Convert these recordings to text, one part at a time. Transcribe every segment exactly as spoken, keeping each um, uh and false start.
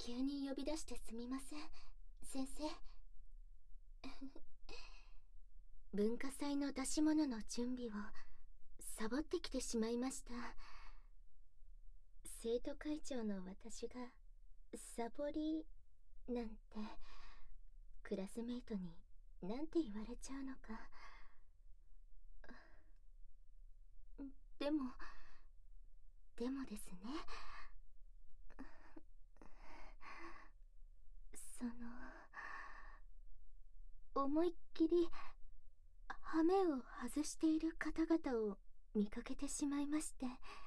急に呼び出してすみません、先生。文化祭の出し物の準備をサボってきてしまいました。生徒会長の私がサボりなんて、クラスメイトになんて言われちゃうのか。でもでもですね、その思いっきり羽目を外している方々を見かけてしまいまして、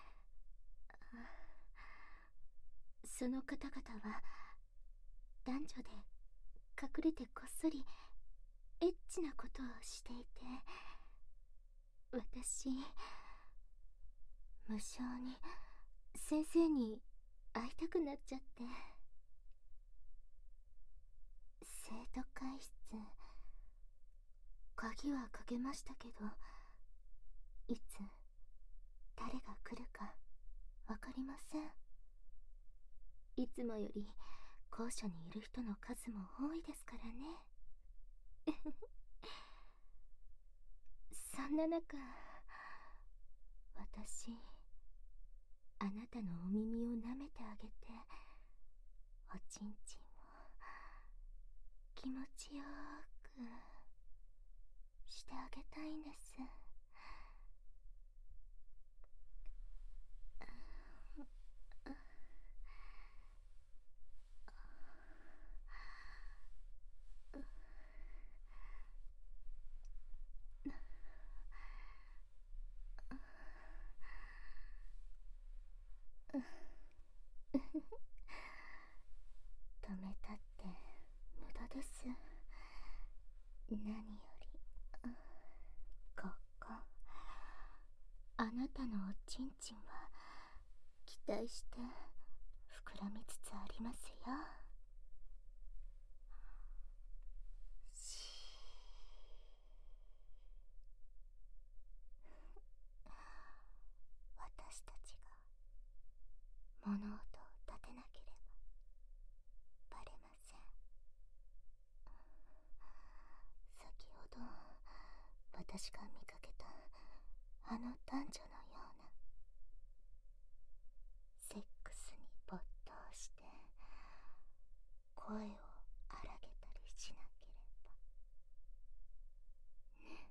その方々は男女で隠れてこっそりエッチなことをしていて、私無性に先生に会いたくなっちゃって。生徒会室、鍵はかけましたけど、いつ誰が来るかわかりません。いつもより校舎にいる人の数も多いですからね。そんな中、私、あなたのお耳を舐めてあげて、おちんちんを気持ちよくしてあげたいんです。止めたって無駄です。何よりここ、あなたのおちんちんは期待して膨らみつつありますよ。私たちが物音を立てなければバレません。先ほど私が見かけたあの男女のような、セックスに没頭して声を荒げたりしなければね。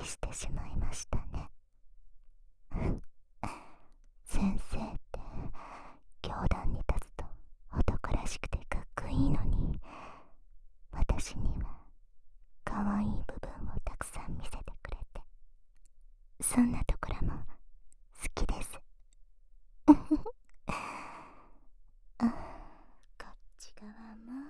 してしまいましたね。先生って教壇に立つと男らしくてかっこいいのに、私には可愛い部分をたくさん見せてくれて、そんなところも好きです。あ、こっち側も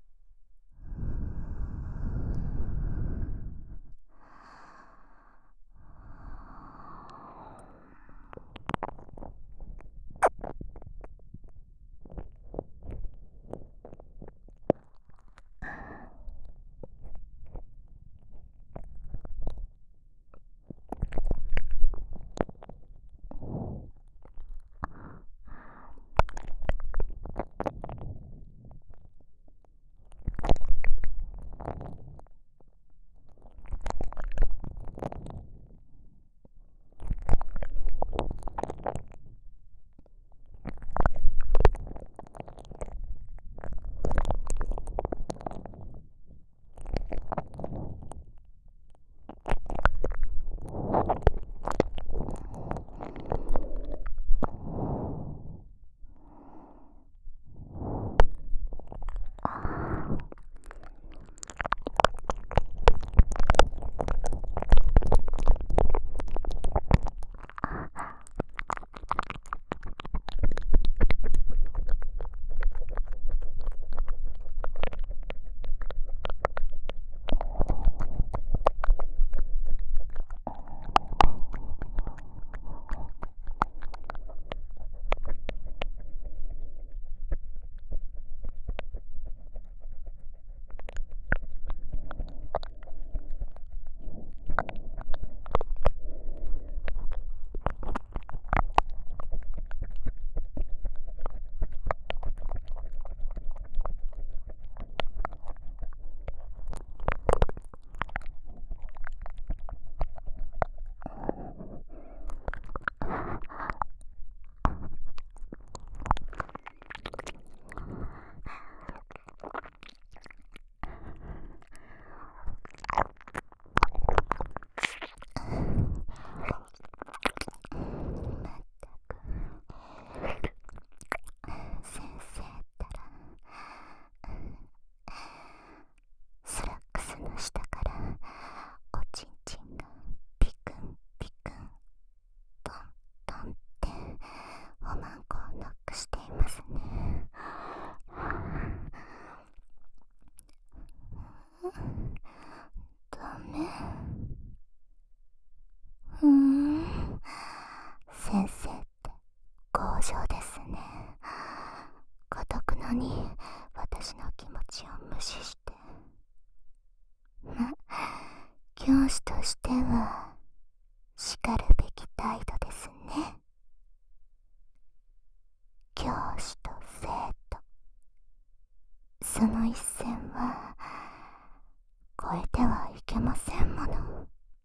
下からおちんちんがピクンピクントントンっておまんこをノックしていますね。ダメ。ふーん、先生って強情ですね。かたくなに私の気持ちを無視して、ま、教師としてはしかるべき態度ですね。教師と生徒、その一線は越えてはいけませんもの。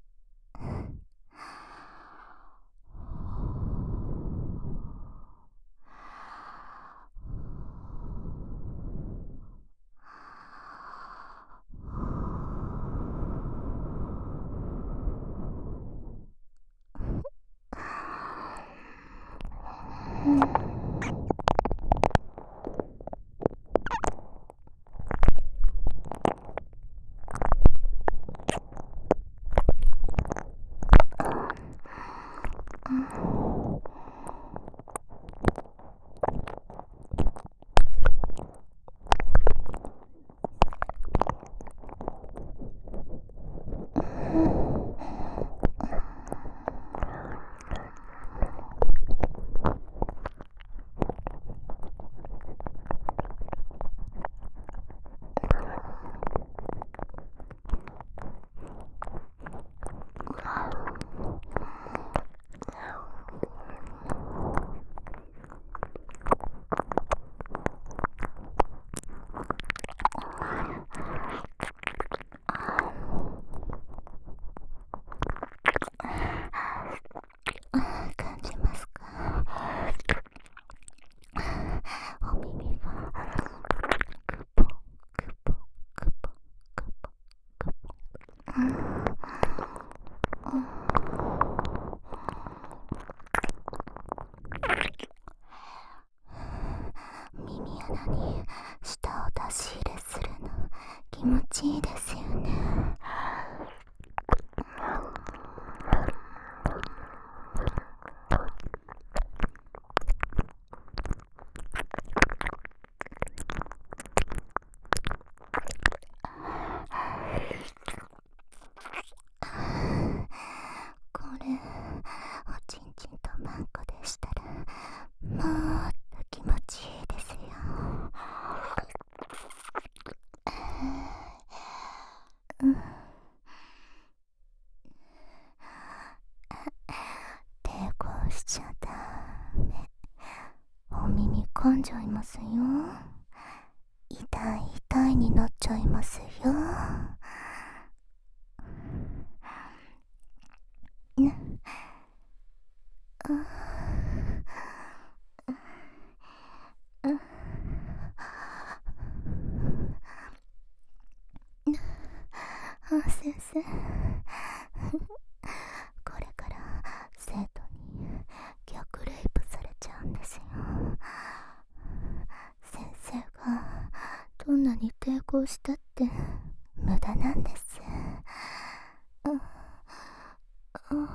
感じますか？お耳がクポクポクポクポクポ、うん、 耳穴に舌を出し入れするの気持ちいいですよね。これおちんちんとマンコでしたらもっと気持ちいいですよ。うん、抵抗しちゃダメ。お耳噛んじゃいますよ。痛い痛いになっちゃいますよ。ね、あ、先生これから生徒に逆レイプされちゃうんですよ。先生がどんなに抵抗したって無駄なんです。うんうん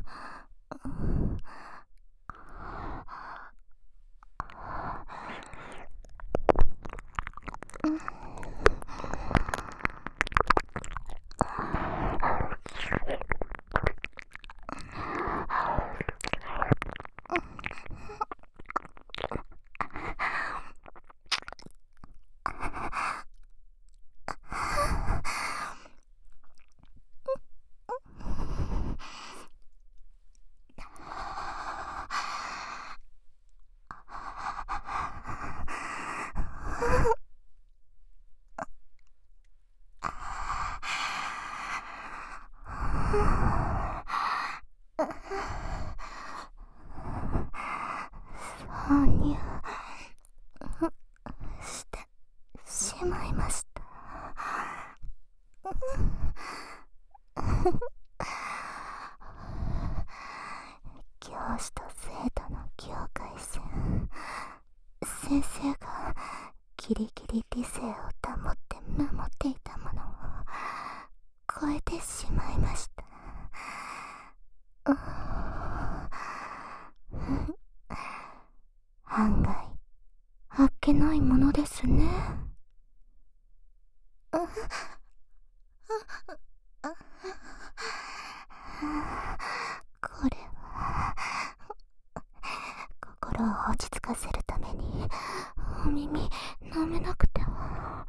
挿入してしまいました。教師と生徒の境界線、先生がギリギリ理性を保って守っていたものを超えてしまいました。案外あっけないものですね。これは心を落ち着かせるためにお耳舐めなくては。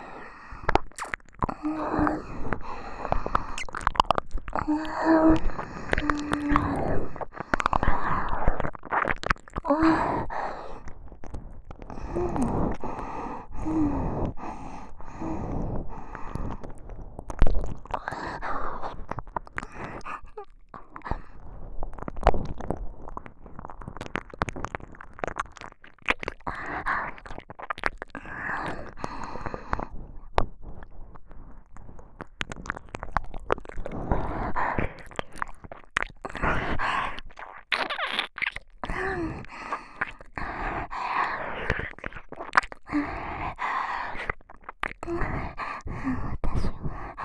私は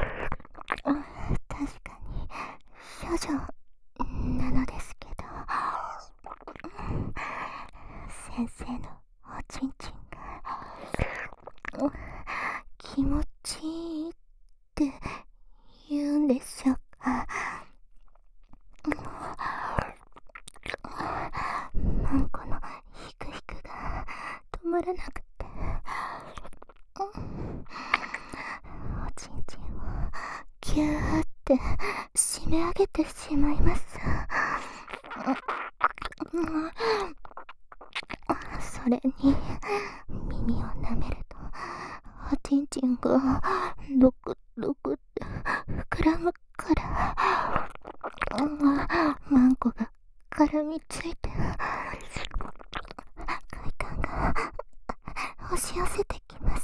確かに処女なのですけど、先生のおちんちんが気持ちいいって言うんでしょうか。マンコのヒクヒクが止まらなくて、おちんちんをギューって締め上げてしまいます。それに耳を舐めるとおちんちんがドクドクって膨らむから、マンコが絡みついて快感が押し寄せてきます。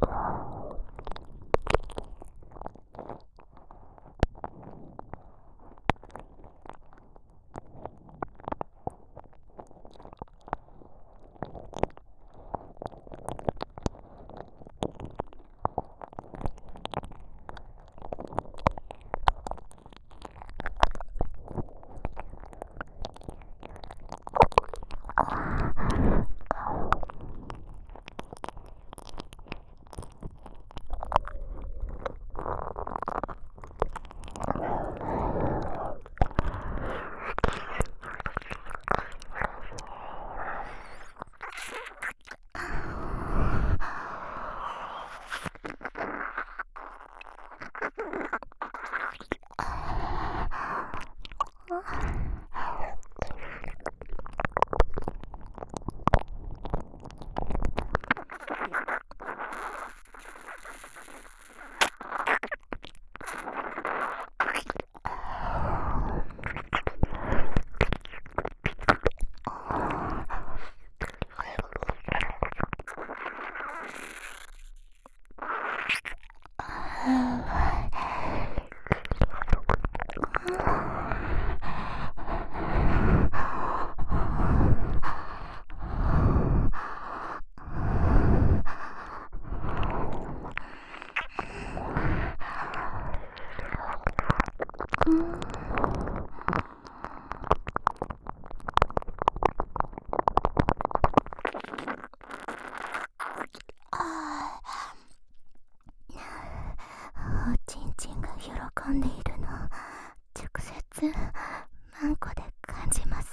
おちんちんが喜んでいるの直接マンコで感じます。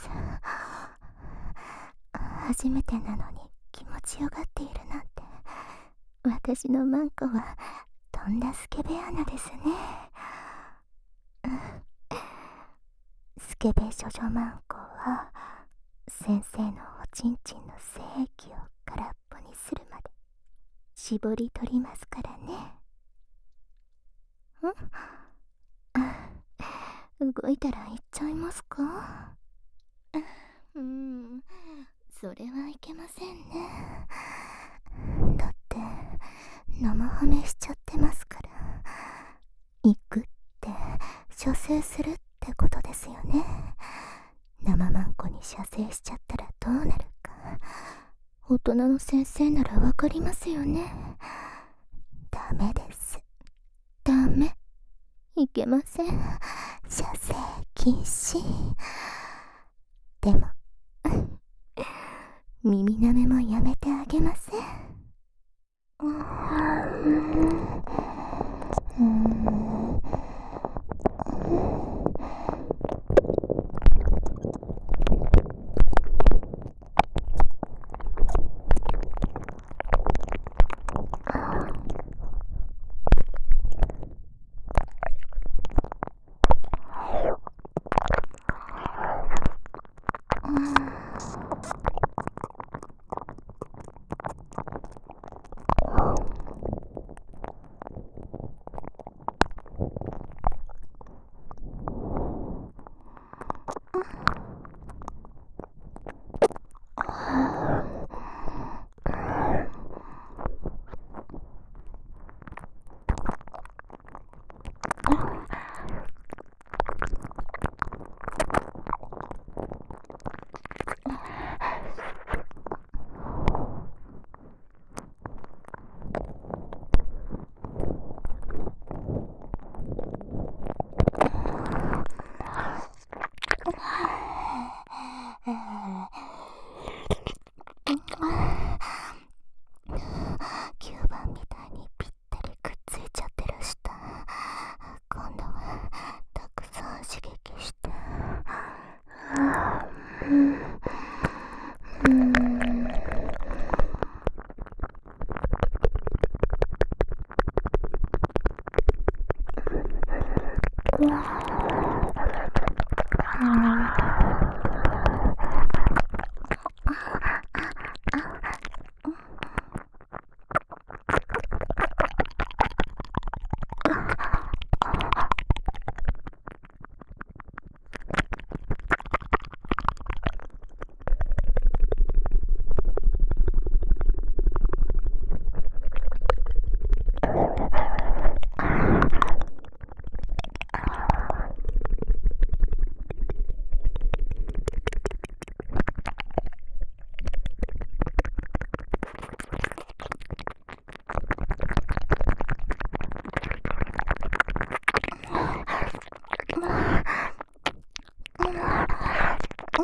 初めてなのに気持ちよがっているなんて、私のマンコはとんだスケベ穴ですね。スケベ処女マンコは先生のおちんちんの精液を空っぽにするまで絞り取りますからね。ん動いたら行っちゃいますか？うーん、それはいけませんね。だって生ハメしちゃってますから。行くって射精するってことですよね。生マンコに射精しちゃったらどうなるか、大人の先生ならわかりますよね。ダメです。ダメ。いけません。射精禁止。でも耳なめもやめてあげません？うーん、うーん、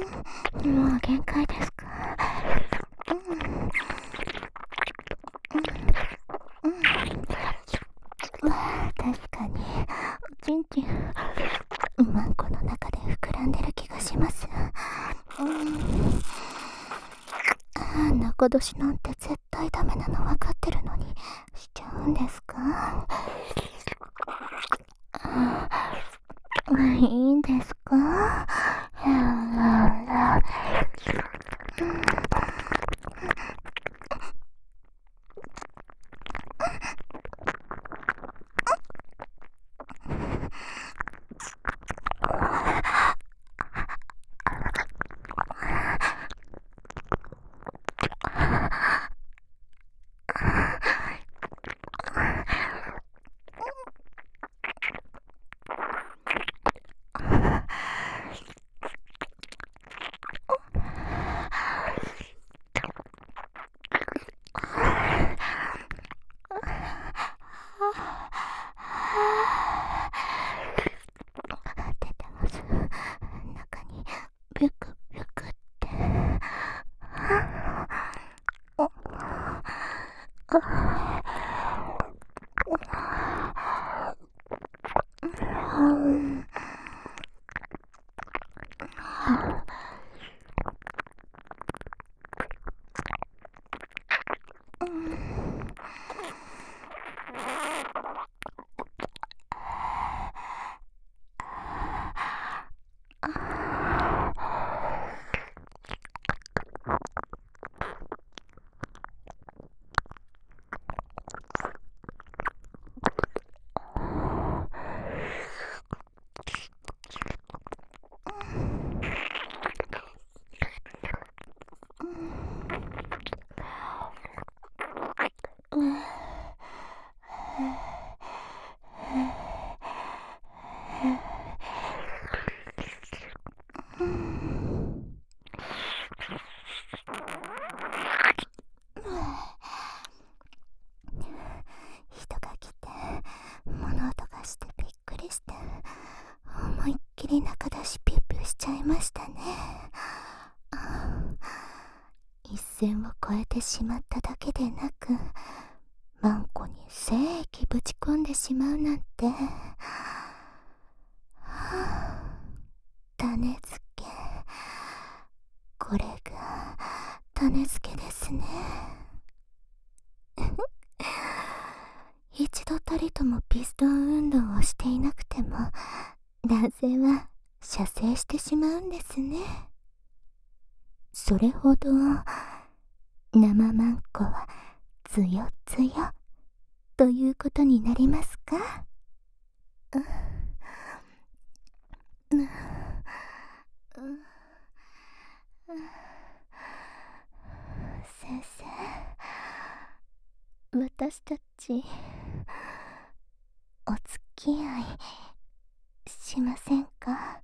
もう限界ですか。確かにおちんちんマンコの中で膨らんでる気がします。うん、中年なんて絶対ダメなの分かってるのにしちゃうんですか？いいんですか？出てます。中にビュクビュクって。人が来て物音がしてびっくりして思いっきり中出しピュッピュしちゃいましたね。一線を越えてしまっただけでなくマンコに精液ぶち込んでしまうなんて、はあ、種付け、これが種付けですね。一度たりともピストン運動をしていなくても男性は射精してしまうんですね。それほど生マンコはつよつよということになりますか？うんうん先生、私たちお付き合いしませんか？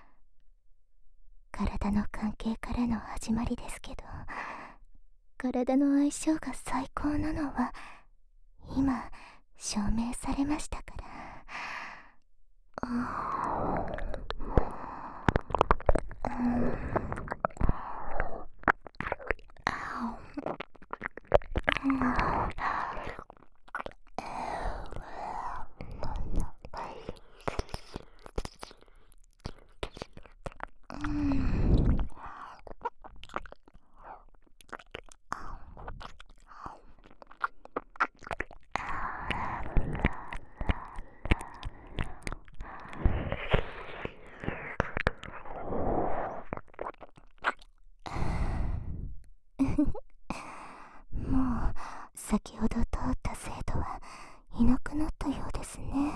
体の関係からの始まりですけど、体の相性が最高なのは今証明されましたから。もう先ほど通った生徒はいなくなったようですね。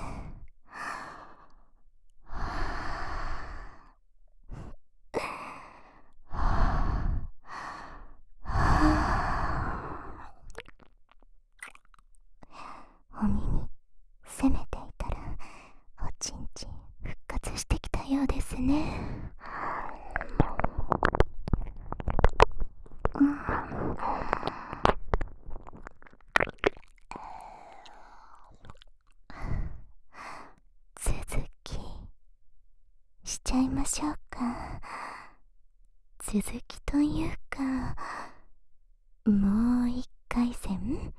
お耳攻めていたらおちんちん復活してきたようですね。続きしちゃいましょうか。 続きというか、もう一回戦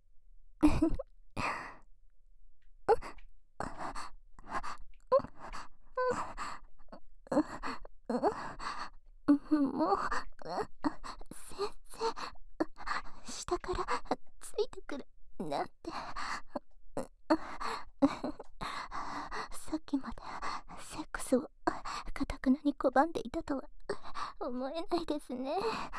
もう、先生、下からついてくるなんて。さっきまでセックスをかたくなに拒んでいたとは思えないですね。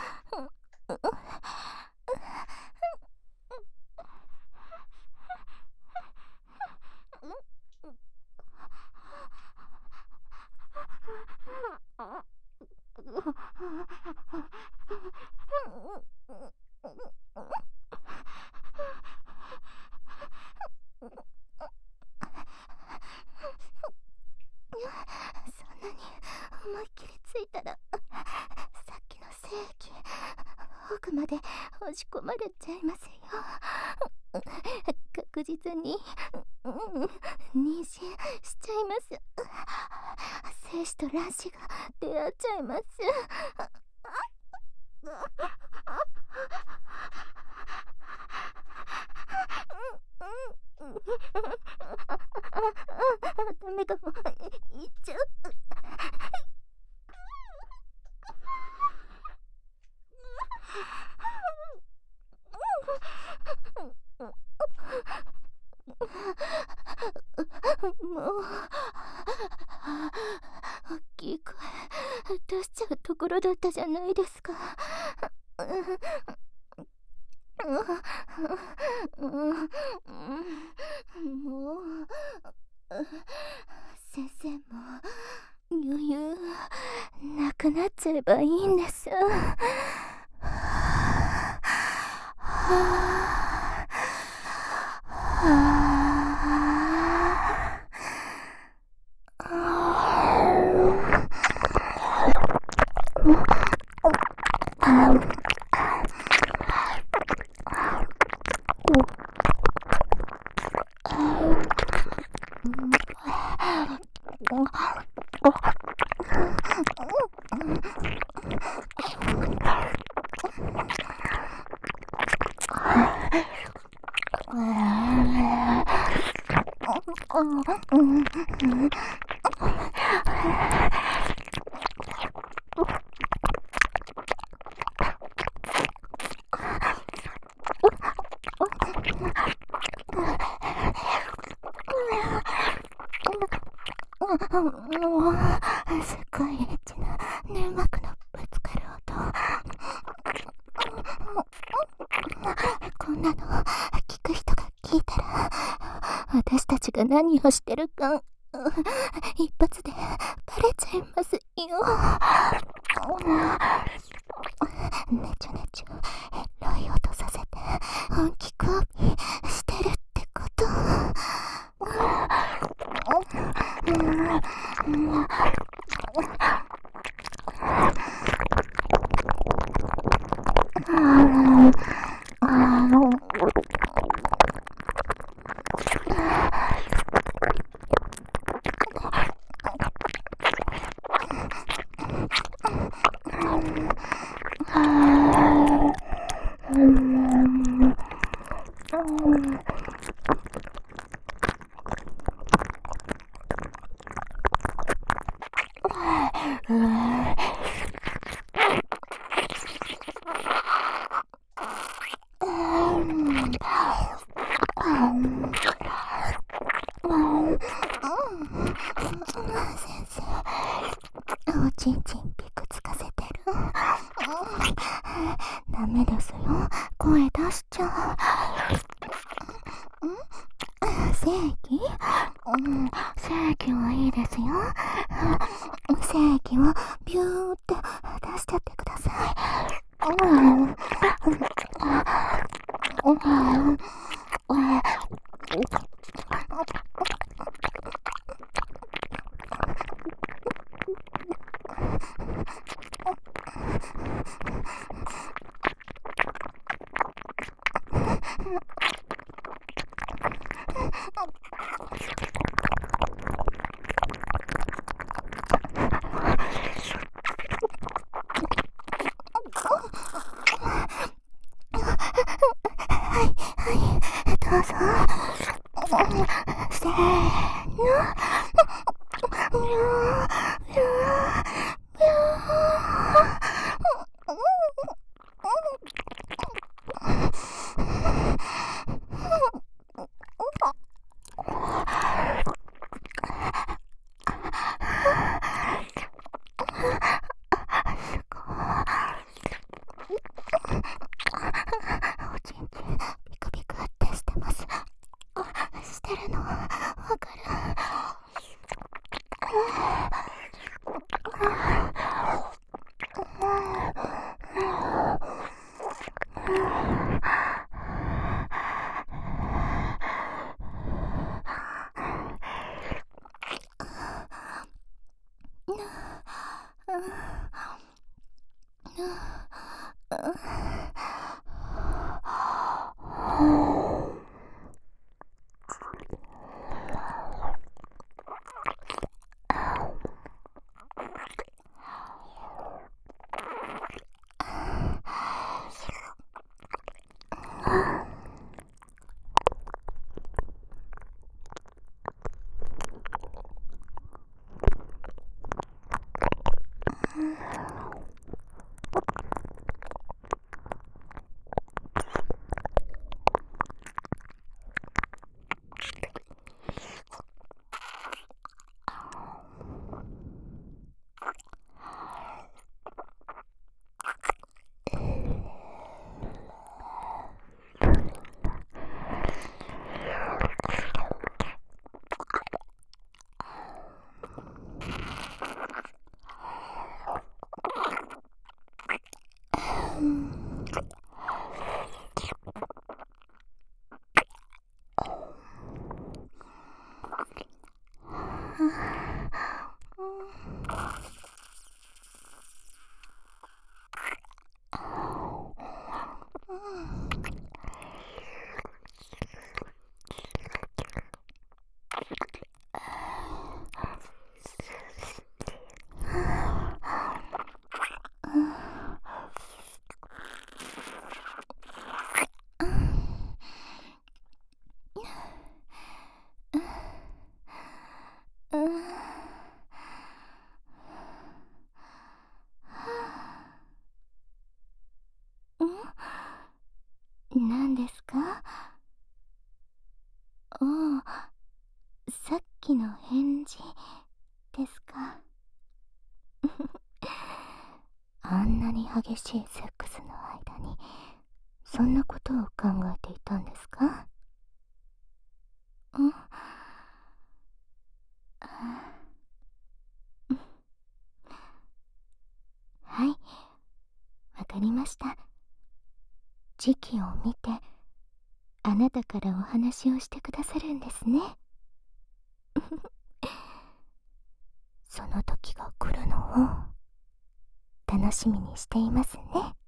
そんなに思いっきりついたら、さっきの精液奥まで押し込まれちゃいますよ。確実に妊娠しちゃいます。精子と卵子が出会っちゃいます。ダメかも、いっちゃう。もう大きい声出しちゃうところだったじゃないですか。もう先生も余裕なくなっちゃえばいいんです。もうすっごいエッチな粘膜のぶつかる音。こんなの聞く人が聞いたら、私たちが何をしてるか一発でバレちゃいますよ。ねちょねちょエロい音させて本気コピーしてるってこと。先生、おちんちんピクつかせてる。ダメですよ、声出しちゃう。ん？正規？うん、正規はいいですよ。正規をビューって出しちゃってください。うんうんうんぞ。せーの。みょーみょーみょおちんちんピクピクってしてます。してるのわかる。何ですか？おお、さっきの返事ですか？あんなに激しいセックスの間にそんなことを考えていたんですか？ん？はい、わかりました。時期を見てあなたからお話をしてくださるんですね。その時が来るのを楽しみにしていますね。